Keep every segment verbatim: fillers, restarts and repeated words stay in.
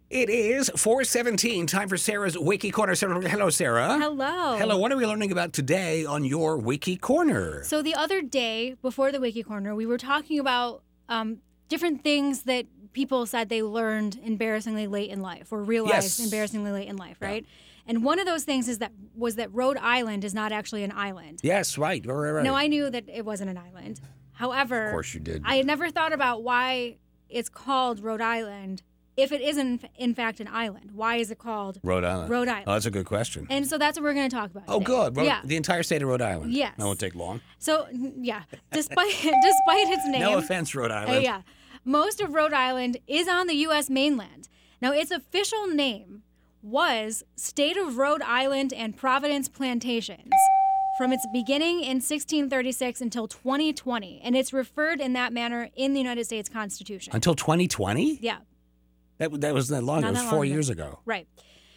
It is four seventeen, time for Sarah's Wiki Corner. Sarah, hello, Sarah. Hello. Hello, what are we learning about today on your Wiki Corner? So the other day, before the Wiki Corner, we were talking about um, different things that people said they learned embarrassingly late in life or realized Yes. embarrassingly late in life, right? And one of those things is that was that Rhode Island is not actually an island. Yes, right, right, right. right. No, I knew that it wasn't an island. However, Of course you did. I had never thought about why it's called Rhode Island if it isn't in fact an island. Why is it called Rhode Island. Rhode Island? Oh, that's a good question. And so that's what we're going to talk about Oh, today. good. Rhode- Yeah. The entire state of Rhode Island. Yes. That won't take long. So, n- yeah, despite despite its name. No offense, Rhode Uh, Island. yeah. Most of Rhode Island is on the U S mainland. Now, its official name was State of Rhode Island and Providence Plantations from its beginning in sixteen thirty-six until twenty twenty, and it's referred in that manner in the United States Constitution. Until twenty twenty? Yeah, That, that wasn't that long. Not It was that four long ago. years ago. right.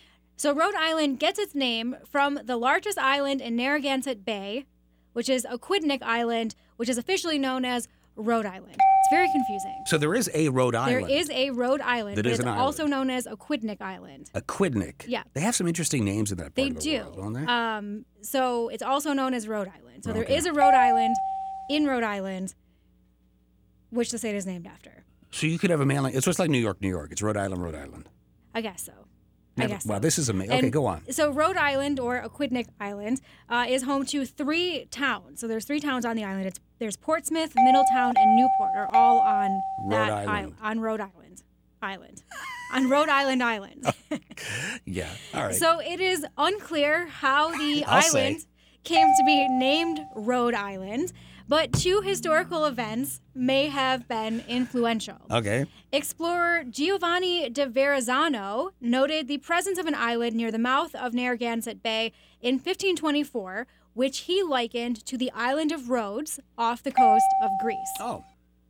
So Rhode Island gets its name from the largest island in Narragansett Bay, which is Aquidneck Island, which is officially known as Rhode Island. It's very confusing. So there is a Rhode There Island. is a Rhode Island, That but is it's an also island. known as Aquidneck Island. Aquidneck. Yeah. They have some interesting names in that part They of the do. world, don't they? Um, so it's also known as Rhode Island. So there Okay. is a Rhode Island in Rhode Island, which the state is named after. So you could have a man like, it's just like New York, New York. It's Rhode Island, Rhode Island. I guess so. Never- I guess Wow, so. this is amazing. Okay, And go on. So Rhode Island, or Aquidneck Island, uh, is home to three towns. So there's three towns on the island. It's there's Portsmouth, Middletown, and Newport are all on Rhode that Island. isl- on Rhode Island, island, on Rhode Island Island. Yeah, all right. So it is unclear how the I'll say. island came to be named Rhode Island, but two historical events may have been influential. okay. Explorer Giovanni de Verrazzano noted the presence of an island near the mouth of Narragansett Bay in fifteen twenty-four, which he likened to the island of Rhodes off the coast of Greece. Oh,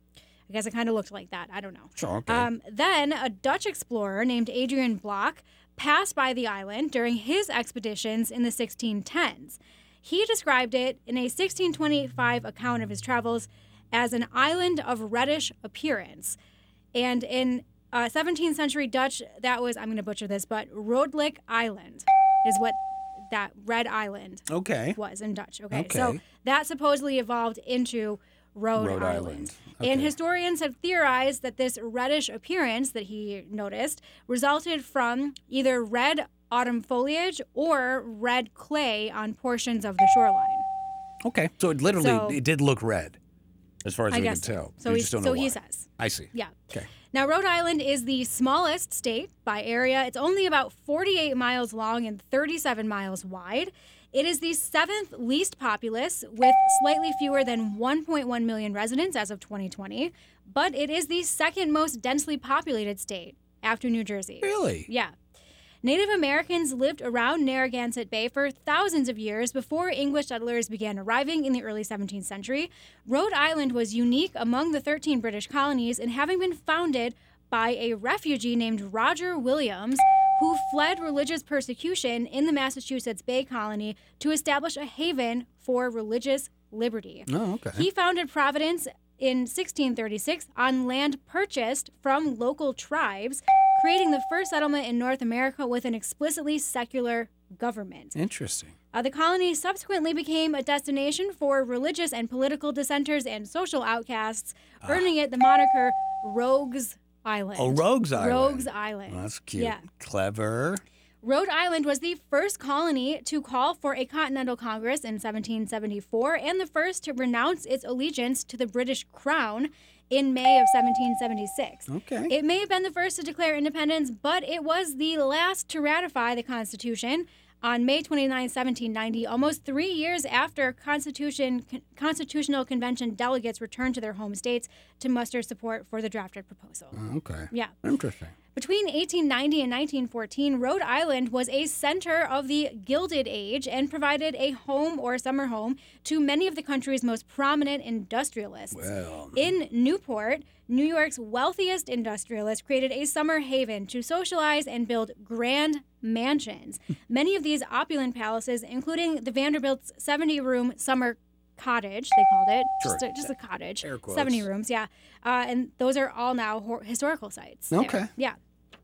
I guess it kind of looked like that. I don't know. sure, okay. Um, then a Dutch explorer named Adrian Block passed by the island during his expeditions in the sixteen tens. He described it in a sixteen twenty-five account of his travels as an island of reddish appearance. And in uh, seventeenth century Dutch, that was, I'm going to butcher this, but Rodelijk Island is what that red island okay. was in Dutch. Okay. Okay. So that supposedly evolved into Rhode, Rhode Island. Island. And Okay. historians have theorized that this reddish appearance that he noticed resulted from either red autumn foliage or red clay on portions of the shoreline. Okay. So it literally, So- it did look red, as far as I we guess can so. tell. So, You he, just don't so know he why. says. I see. Yeah. Okay. Now, Rhode Island is the smallest state by area. It's only about forty-eight miles long and thirty-seven miles wide. It is the seventh least populous, with slightly fewer than one point one million residents as of twenty twenty. But it is the second most densely populated state after New Jersey. Really? Yeah. Native Americans lived around Narragansett Bay for thousands of years before English settlers began arriving in the early seventeenth century. Rhode Island was unique among the thirteen British colonies in having been founded by a refugee named Roger Williams, who fled religious persecution in the Massachusetts Bay Colony to establish a haven for religious liberty. Oh, okay. He founded Providence in sixteen thirty-six on land purchased from local tribes, creating the first settlement in North America with an explicitly secular government. Interesting. Uh, the colony subsequently became a destination for religious and political dissenters and social outcasts, earning it the moniker Rogues Island. Oh, Rogues Island. Rogues Island. Well, that's cute. Yeah. Clever. Rhode Island was the first colony to call for a Continental Congress in seventeen seventy-four and the first to renounce its allegiance to the British Crown in May of seventeen seventy-six. Okay. It may have been the first to declare independence, but it was the last to ratify the Constitution on May twenty-ninth, seventeen ninety, almost three years after Constitution Constitutional Convention delegates returned to their home states to muster support for the drafted proposal. Oh, okay. Yeah. Interesting. Between eighteen ninety and nineteen fourteen, Rhode Island was a center of the Gilded Age and provided a home or summer home to many of the country's most prominent industrialists. Well, In Newport, New York's wealthiest industrialists created a summer haven to socialize and build grand mansions. Many of these opulent palaces, including the Vanderbilt's seventy-room summer cottage, they called it, Sure. just, a, just a cottage, Air quotes. seventy rooms, yeah. Uh, and those are all now hor- historical sites. there. Okay. Yeah.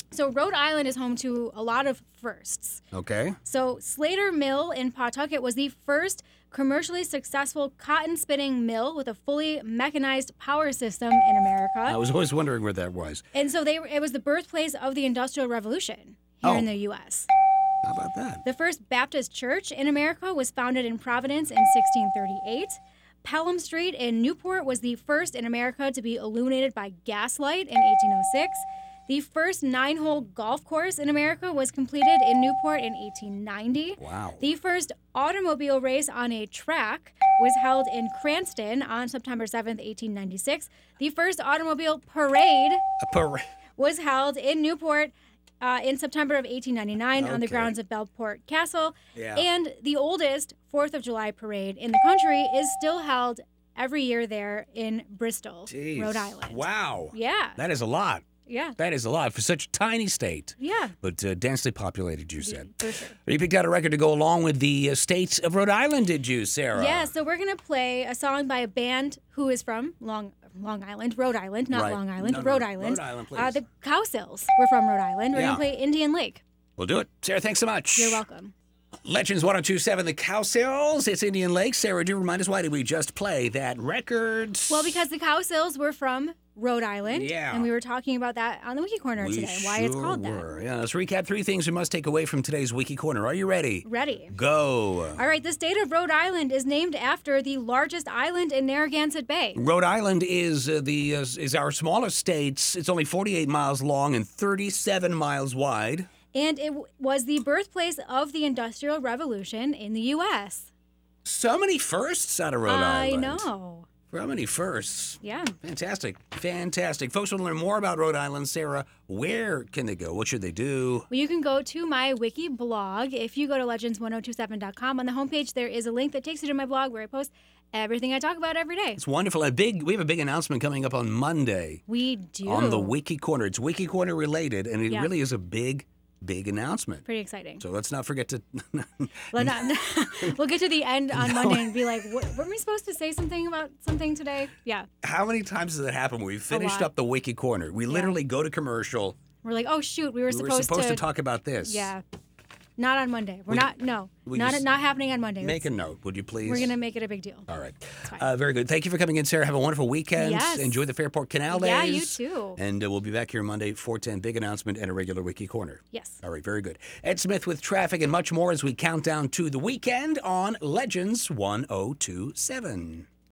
So Rhode Island is home to a lot of firsts. Okay. So Slater Mill in Pawtucket was the first commercially successful cotton spinning mill with a fully mechanized power system in America. I was always wondering where that was. And so they it was the birthplace of the Industrial Revolution here Oh. in the U S. How about that? The first Baptist church in America was founded in Providence in sixteen thirty-eight. Pelham Street in Newport was the first in America to be illuminated by gaslight in eighteen oh six. The first nine-hole golf course in America was completed in Newport in eighteen ninety. Wow. The first automobile race on a track was held in Cranston on September seventh, eighteen ninety-six. The first automobile parade A par- was held in Newport uh, in September of eighteen ninety-nine on the Okay. grounds of Belport Castle. Yeah. And the oldest fourth of July parade in the country is still held every year there in Bristol, Jeez. Rhode Island. Wow. Yeah. That is a lot. Yeah. That is a lot for such a tiny state. Yeah. But uh, densely populated, you said. For sure. You picked out a record to go along with the uh, state of Rhode Island, did you, Sarah? Yeah, so we're going to play a song by a band who is from Long Long Island, Rhode Island, not Right. Long Island, No, no, Rhode no. Island. Rhode Island, Uh, please. the Cowsills were from Rhode Island. We're Yeah. going to play Indian Lake. We'll do it. Sarah, thanks so much. You're welcome. Legends one oh two point seven, the Cowsills. It's Indian Lake. Sarah, do remind us, why did we just play that record? Well, because the Cowsills were from Rhode Island. Yeah. And we were talking about that on the Wiki Corner we today, why it's sure called that. were. Yeah, let's recap three things we must take away from today's Wiki Corner. Are you ready? Ready. Go. All right, the state of Rhode Island is named after the largest island in Narragansett Bay. Rhode Island is uh, the uh, is our smallest state. It's only forty-eight miles long and thirty-seven miles wide. And it w- was the birthplace of the Industrial Revolution in the U S. So many firsts out of Rhode I Island. know. So many firsts. Yeah. Fantastic. Fantastic. Folks want to learn more about Rhode Island. Sarah, where can they go? What should they do? Well, you can go to my wiki blog. If you go to legends one oh two seven dot com, on the homepage there is a link that takes you to my blog where I post everything I talk about every day. It's wonderful. A big, we have a big announcement coming up on Monday We do. on the Wiki Corner. It's Wiki Corner related, and it Yeah. really is a big, big announcement. Pretty exciting. So let's not forget to. Let not, we'll get to the end on Monday and be like, what, weren't we supposed to say something about something today? Yeah. How many times does it happen? We finished lot. up the Wiki Corner. We literally go to commercial. We're like, oh, shoot, we were We supposed, were supposed to, talk about this. Yeah. Not on Monday. We're We- not, no. we Not just not happening on Monday. Make a It's- note, would you please? We're going to make it a big deal. All right. fine. Uh, very good. Thank you for coming in, Sarah. Have a wonderful weekend. Yes. Enjoy the Fairport Canal Days. Yeah, you too. And uh, we'll be back here Monday, four ten, big announcement and a regular Wiki Corner. Yes. All right, very good. Ed Smith with traffic and much more as we count down to the weekend on Legends one oh two seven.